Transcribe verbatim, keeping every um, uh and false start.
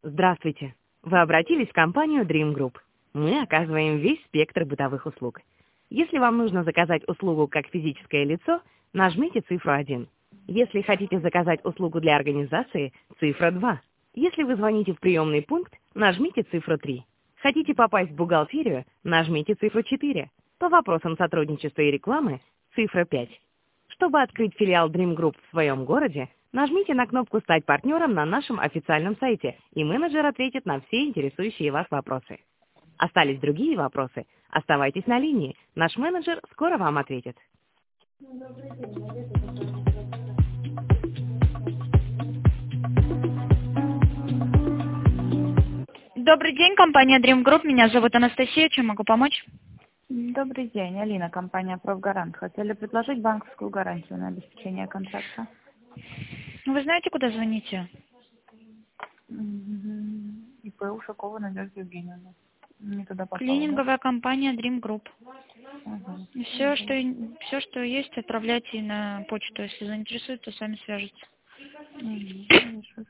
Здравствуйте. Вы обратились в компанию Dream Group. Мы оказываем весь спектр бытовых услуг. Если вам нужно заказать услугу как физическое лицо, нажмите цифру один. Если хотите заказать услугу для организации, цифра два. Если вы звоните в приемный пункт, нажмите цифру три. Хотите попасть в бухгалтерию, нажмите цифру четыре. По вопросам сотрудничества и рекламы, цифра пять. Чтобы открыть филиал Dream Group в своем городе, нажмите на кнопку «Стать партнером» на нашем официальном сайте, и менеджер ответит на все интересующие вас вопросы. Остались другие вопросы? Оставайтесь на линии. Наш менеджер скоро вам ответит. Добрый день, компания Dream Group. Меня зовут Анастасия. Чем могу помочь? Добрый день, Алина, компания «Профгарант». Хотели предложить банковскую гарантию на обеспечение контракта. Вы знаете, куда звоните? ИП Ушакова Надежда Евгеньевна. Не туда попала. Клининговая компания Dream Group. Угу. Все, что, все, что есть, отправляйте на почту. Если заинтересует, то с вами свяжутся. Угу.